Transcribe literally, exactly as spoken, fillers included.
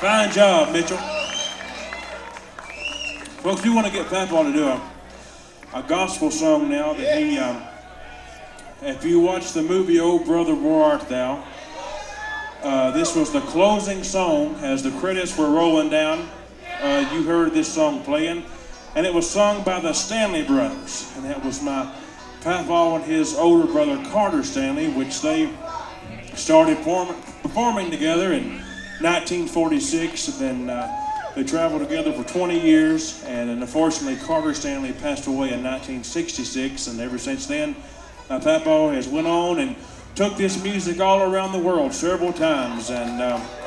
Fine job, Mitchell. Folks, we want to get Papaw to do a, a gospel song now that he, um, if you watch the movie Oh Brother Where Art Thou, uh, this was the closing song as the credits were rolling down. Uh, you heard this song playing, and it was sung by the Stanley Brothers, and that was my Papaw and his older brother Carter Stanley, which they started form- performing together in nineteen forty-six, and then uh, they traveled together for twenty years, and then unfortunately Carter Stanley passed away in nineteen sixty-six, and ever since then uh, Papaw has went on and took this music all around the world several times, and uh,